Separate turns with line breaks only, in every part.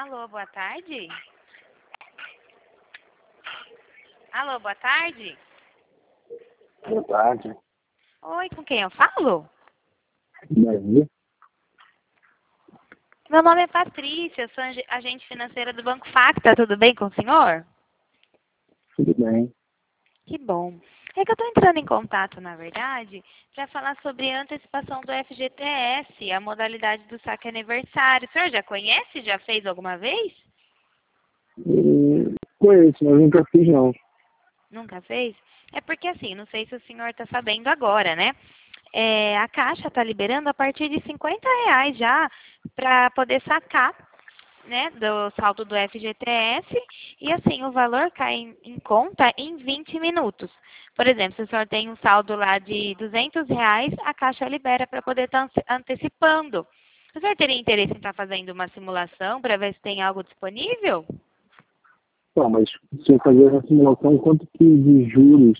Alô, boa tarde? Alô, boa tarde?
Boa tarde.
Oi, com quem eu falo?
Daí,
Meu nome é Patrícia, eu sou agente financeira do Banco Facta, tudo bem com o senhor?
tudo bem.
Que bom. É que eu estou entrando em contato, na verdade, para falar sobre a antecipação do FGTS, a modalidade do saque aniversário. O senhor já conhece? Já fez alguma vez?
Conheço, mas nunca fiz não.
Nunca fez? É porque assim, não sei se o senhor está sabendo agora, né? A Caixa está liberando a partir de R$ 50 já para poder sacar, né, do saldo do FGTS e assim o valor cai em conta em 20 minutos. Por exemplo, se o senhor tem um saldo lá de R$ 200, a Caixa libera para poder estar antecipando. O senhor teria interesse em estar fazendo uma simulação para ver se tem algo disponível?
Não, mas se eu fazer essa simulação, quanto que de juros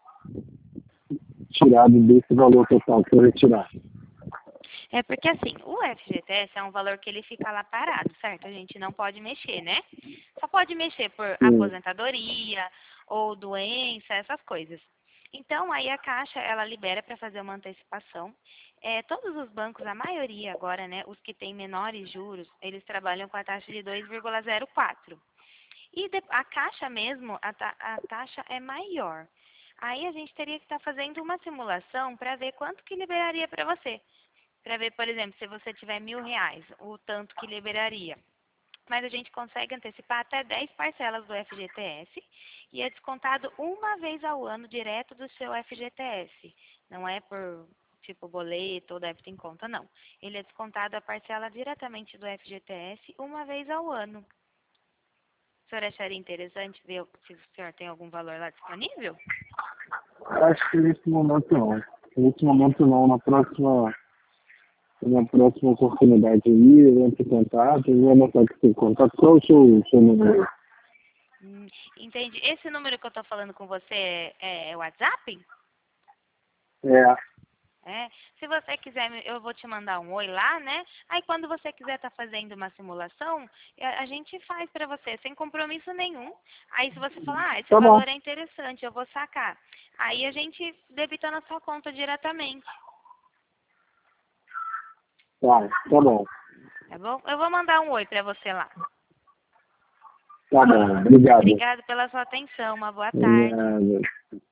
tirado desse valor total que eu retirar?
É porque assim, o FGTS é um valor que ele fica lá parado, certo? A gente não pode mexer, né? Só pode mexer por
Sim.
aposentadoria ou doença, essas coisas. Então, aí a Caixa, ela libera para fazer uma antecipação. Todos os bancos, a maioria agora, né, os que têm menores juros, eles trabalham com a taxa de 2,04. E a Caixa mesmo, a taxa é maior. Aí a gente teria que estar fazendo uma simulação para ver quanto que liberaria para você. Para ver, por exemplo, se você tiver R$ 1.000, o tanto que liberaria. Mas a gente consegue antecipar até 10 parcelas do FGTS e é descontado uma vez ao ano direto do seu FGTS. Não é por tipo boleto ou débito em conta, não. Ele é descontado a parcela diretamente do FGTS uma vez ao ano. O senhor acharia interessante ver se o senhor tem algum valor lá disponível?
Acho que nesse momento não. Nesse momento não. Na próxima oportunidade aí, eu entro em contato, eu vou anotar que tem contato. Qual é o seu número?
Entendi. Esse número que eu estou falando com você é WhatsApp?
É,
É, se você quiser, eu vou te mandar um oi lá, né? Aí quando você quiser estar fazendo uma simulação, a gente faz para você, sem compromisso nenhum. Aí se você falar, esse
tá bom.
valor é interessante, eu vou sacar. Aí a gente debita na sua conta diretamente,
Tá bom.
tá bom? Eu vou mandar um oi para você lá.
Tá bom. Obrigado.
Obrigada pela sua atenção, uma boa tarde.
Obrigado.